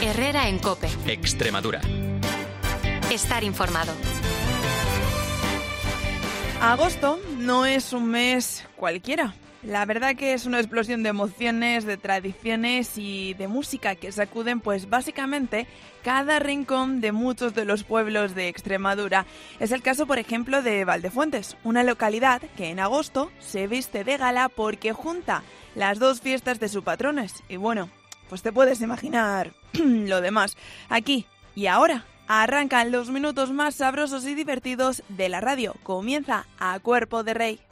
Herrera en COPE. Extremadura. Estar informado. Agosto no es un mes cualquiera. La verdad que es una explosión de emociones, de tradiciones y de música que sacuden pues básicamente cada rincón de muchos de los pueblos de Extremadura. Es el caso, por ejemplo, de Valdefuentes, una localidad que en agosto se viste de gala porque junta las dos fiestas de sus patrones. Y bueno, pues te puedes imaginar lo demás. Aquí y ahora arrancan los minutos más sabrosos y divertidos de la radio. Comienza A Cuerpo de Rey.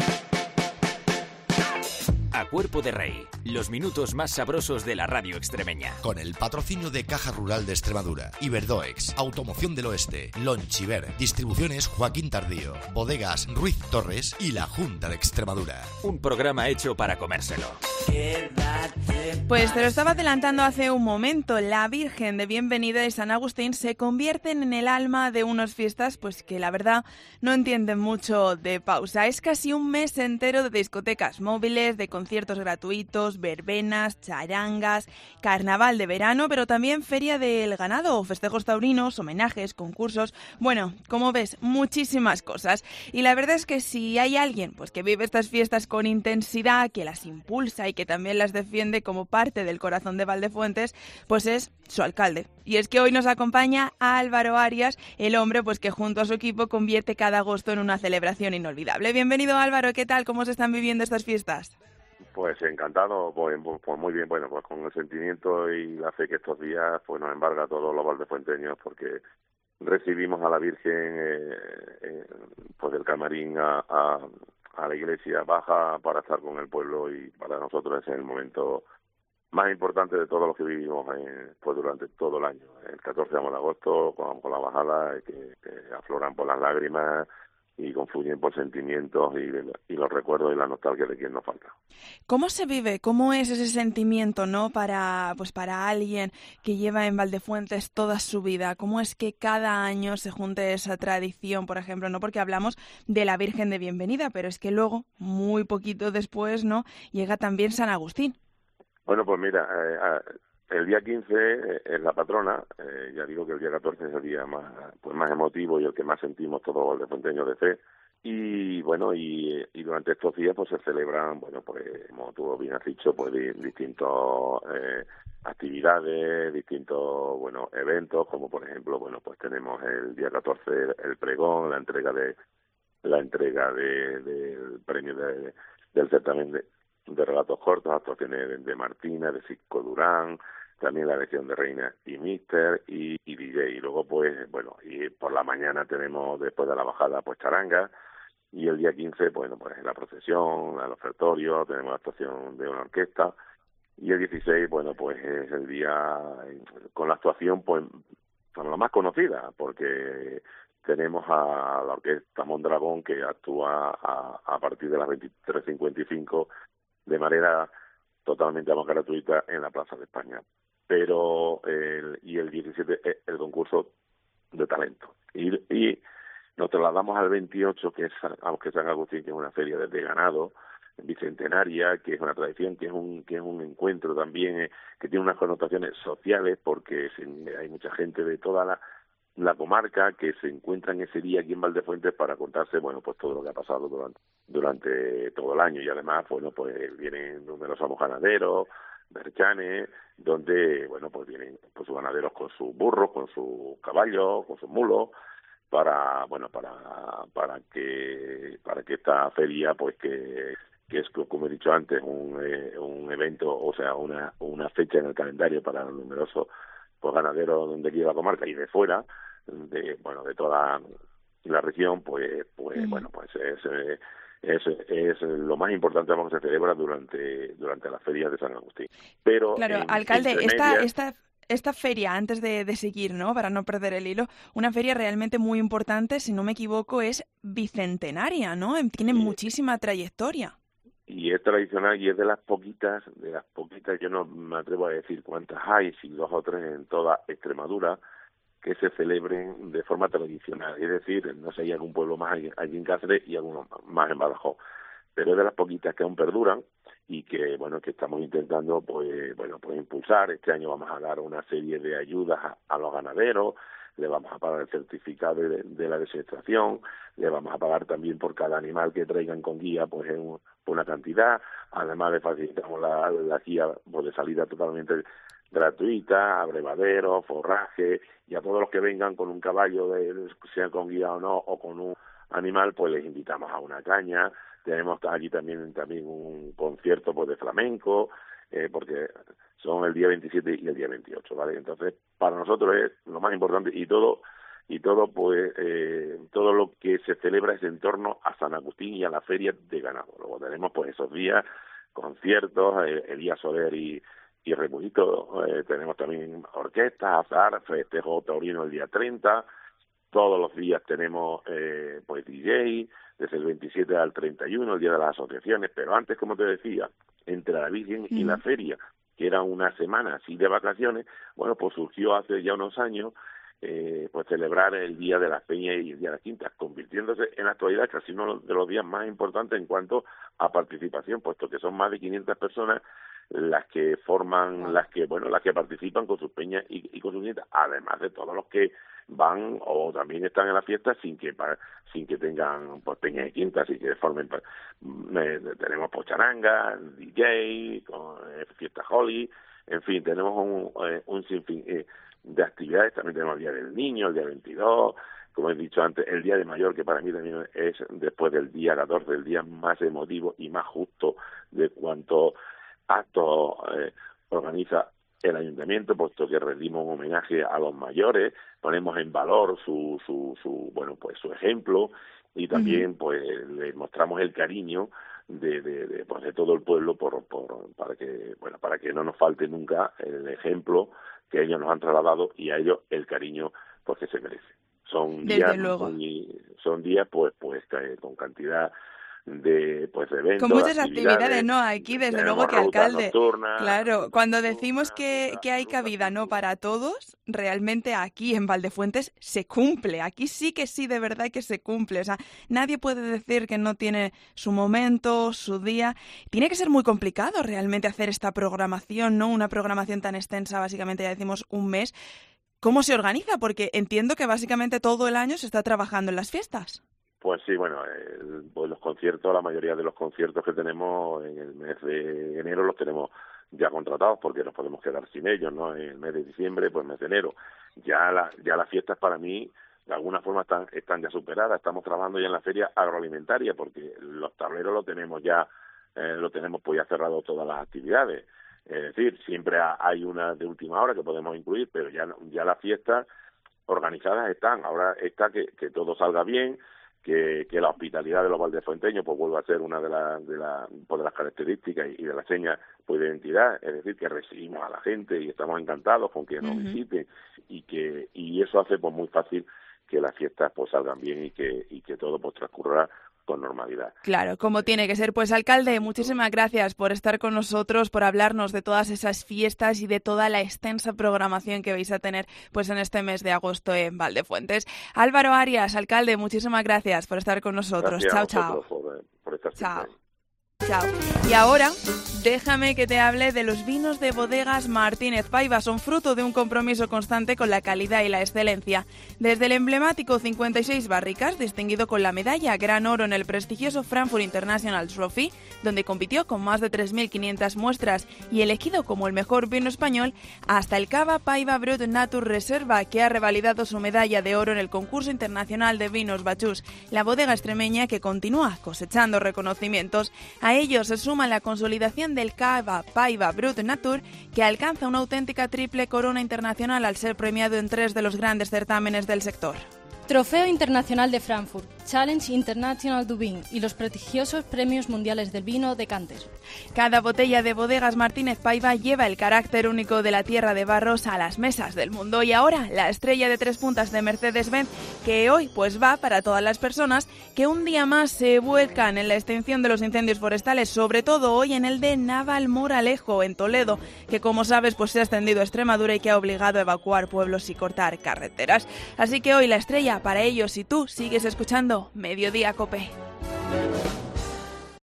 A Cuerpo de Rey, los minutos más sabrosos de la radio extremeña. Con el patrocinio de Caja Rural de Extremadura, Iberdoex, Automoción del Oeste, Lonchiver, Distribuciones Joaquín Tardío, Bodegas Ruiz Torres y la Junta de Extremadura. Un programa hecho para comérselo. Pues te lo estaba adelantando hace un momento. La Virgen de Bienvenida y San Agustín se convierten en el alma de unas fiestas pues que la verdad no entienden mucho de pausa. Es casi un mes entero de discotecas móviles, de conciertos gratuitos, verbenas, charangas, carnaval de verano, pero también feria del ganado, festejos taurinos, homenajes, concursos. Bueno, como ves, muchísimas cosas. Y la verdad es que si hay alguien pues que vive estas fiestas con intensidad, que las impulsa y que también las defiende como parte del corazón de Valdefuentes, pues es su alcalde. Y es que hoy nos acompaña Álvaro Arias, el hombre pues que junto a su equipo convierte cada agosto en una celebración inolvidable. Bienvenido, Álvaro, ¿qué tal? ¿Cómo se están viviendo estas fiestas? Pues encantado, pues muy bien, bueno, pues con el sentimiento y la fe que estos días pues nos embarga a todos los valdefuenteños, porque recibimos a la Virgen pues del camarín a la iglesia baja para estar con el pueblo, y para nosotros es el momento más importante de todos los que vivimos pues durante todo el año. El 14 de agosto, con la bajada, que afloran por las lágrimas y confluyen por sentimientos y los recuerdos y la nostalgia de quien nos falta. ¿Cómo se vive? ¿Cómo es ese sentimiento, no, para alguien que lleva en Valdefuentes toda su vida? ¿Cómo es que cada año se junte esa tradición, por ejemplo? No porque hablamos de la Virgen de Bienvenida, pero es que luego, muy poquito después, ¿no?, llega también San Agustín. Bueno, pues mira, el día 15 es la patrona. Ya digo que el día 14 es el día más emotivo y el que más sentimos todos los valdefuenteños de fe. Y bueno, y durante estos días pues se celebran, bueno, pues como tú bien has dicho, pues distintos actividades, distintos, bueno, eventos, como por ejemplo, bueno, pues tenemos el día 14 el pregón, la entrega del premio del certamen de relatos cortos, actuaciones de Martina, de Cisco Durán, también la Legión de Reina y Mister y DJ. Y luego pues bueno, y por la mañana tenemos, después de la bajada, pues charanga, y el día 15 bueno, pues la procesión, el ofertorio, tenemos la actuación de una orquesta, y el 16 bueno, pues es el día con la actuación pues con la más conocida, porque tenemos a la Orquesta Mondragón, que actúa a partir de las 23:55 de manera totalmente más gratuita en la Plaza de España. Pero el 17 es el concurso de talento. Y nos trasladamos al 28, que es San Agustín, que es una feria de ganado bicentenaria, que es una tradición, que es un encuentro también, que tiene unas connotaciones sociales, porque hay mucha gente de toda la comarca que se encuentran ese día aquí en Valdefuentes para contarse, bueno, pues todo lo que ha pasado durante todo el año. Y además, bueno, pues vienen numerosos ganaderos, berchanes, donde, bueno, pues vienen pues sus ganaderos con sus burros, con sus caballos, con sus mulos, para que esta feria, pues que es, como he dicho antes, un evento, o sea, una fecha en el calendario para los numerosos pues ganaderos donde aquí de la comarca y de fuera, de toda la región, pues bueno, pues es lo más importante que se celebra durante la feria de San Agustín. Pero claro, alcalde, esta feria, antes de seguir, ¿no?, para no perder el hilo, una feria realmente muy importante, si no me equivoco, es bicentenaria, ¿no? Tiene muchísima trayectoria. Y es tradicional y es de las poquitas, yo no me atrevo a decir cuántas hay, si 2 o 3 en toda Extremadura, que se celebren de forma tradicional. Es decir, no sé, hay algún pueblo más allí en Cáceres y algunos más en Badajoz, pero es de las poquitas que aún perduran y que bueno, que estamos intentando pues impulsar. Este año vamos a dar una serie de ayudas a los ganaderos, le vamos a pagar el certificado de la desinfección, le vamos a pagar también por cada animal que traigan con guía pues una cantidad, además de facilitamos la guía pues, de salida totalmente gratuita, abrevaderos, forraje, y a todos los que vengan con un caballo, sea con guía o no, o con un animal, pues les invitamos a una caña. Tenemos allí también un concierto pues de flamenco, porque son el día 27 y el día 28, ¿vale? Entonces, para nosotros es lo más importante y todo pues todo lo que se celebra es en torno a San Agustín y a la feria de ganado. Luego tenemos pues esos días, conciertos, Elías Soler y Remolito, tenemos también orquestas, azar, festejo taurino el día 30, todos los días tenemos pues DJ, desde el 27 al 31, el día de las asociaciones, pero antes, como te decía, entre la Virgen y la feria, que era una semana así de vacaciones, bueno, pues surgió hace ya unos años pues celebrar el Día de las Peñas y el Día de las Quintas, convirtiéndose en la actualidad casi uno de los días más importantes en cuanto a participación, puesto que son más de 500 personas las que participan con sus peñas y con sus quintas, además de todos los que van o también están en la fiesta sin que tengan pues peñas y quintas y que formen tenemos pocharanga, DJ, fiesta Holly, en fin, tenemos un sinfín de actividades. También tenemos el Día del Niño, el día 22, como he dicho antes, el Día de Mayor, que para mí también es, después del día 14, el día más emotivo y más justo de cuantos actos organiza el ayuntamiento, puesto que rendimos un homenaje a los mayores, ponemos en valor su ejemplo y también pues le mostramos el cariño de todo el pueblo para que no nos falte nunca el ejemplo que ellos nos han trasladado y a ellos el cariño pues que se merece. Son días pues con cantidad de eventos, con muchas actividades, ¿no? Aquí desde luego que alcalde, nocturna, claro, cuando decimos que hay cabida no para todos, realmente aquí en Valdefuentes se cumple, aquí sí de verdad que se cumple, o sea, nadie puede decir que no tiene su momento, su día. Tiene que ser muy complicado realmente hacer esta programación, ¿no? Una programación tan extensa, básicamente ya decimos un mes. ¿Cómo se organiza? Porque entiendo que básicamente todo el año se está trabajando en las fiestas. Pues sí, bueno, pues los conciertos, la mayoría de los conciertos que tenemos en el mes de enero los tenemos ya contratados porque nos podemos quedar sin ellos, ¿no? En el mes de diciembre, pues mes de enero. Ya las fiestas para mí, de alguna forma, están ya superadas. Estamos trabajando ya en la feria agroalimentaria porque los tableros lo tenemos pues ya cerrado todas las actividades. Es decir, siempre hay una de última hora que podemos incluir, pero ya las fiestas organizadas están. Ahora está que todo salga bien, que la hospitalidad de los valdefuenteños pues vuelva a ser una de las características y de las señas pues de identidad, es decir, que recibimos a la gente y estamos encantados con que nos visiten y eso hace pues muy fácil que las fiestas pues salgan bien y que todo pues transcurra con normalidad. Claro, como tiene que ser. Pues alcalde, muchísimas gracias por estar con nosotros, por hablarnos de todas esas fiestas y de toda la extensa programación que vais a tener pues en este mes de agosto en Valdefuentes. Álvaro Arias, alcalde, muchísimas gracias por estar con nosotros. Gracias chao. Por estar chao. Chao. Y ahora, déjame que te hable de los vinos de Bodegas Martínez Paiva. Son fruto de un compromiso constante con la calidad y la excelencia. Desde el emblemático 56 Barricas, distinguido con la medalla Gran Oro en el prestigioso Frankfurt International Trophy, donde compitió con más de 3.500 muestras y elegido como el mejor vino español, hasta el Cava Paiva Brut Natur Reserva, que ha revalidado su medalla de oro en el concurso internacional de vinos Bachús, la bodega extremeña que continúa cosechando reconocimientos. A ellos se suma la consolidación del Cava Paiva Brut Natur, que alcanza una auténtica triple corona internacional al ser premiado en 3 de los grandes certámenes del sector. Trofeo Internacional de Frankfurt, Challenge International du Vin y los prestigiosos Premios Mundiales del Vino de Canter. Cada botella de Bodegas Martínez Paiva lleva el carácter único de la tierra de Barros a las mesas del mundo. Y ahora, la estrella de 3 puntas de Mercedes-Benz, que hoy pues va para todas las personas que un día más se vuelcan en la extinción de los incendios forestales, sobre todo hoy en el de Navalmoral-Alejo, en Toledo, que como sabes pues se ha extendido a Extremadura y que ha obligado a evacuar pueblos y cortar carreteras. Así que hoy la estrella para ellos, y tú sigues escuchando Mediodía Cope.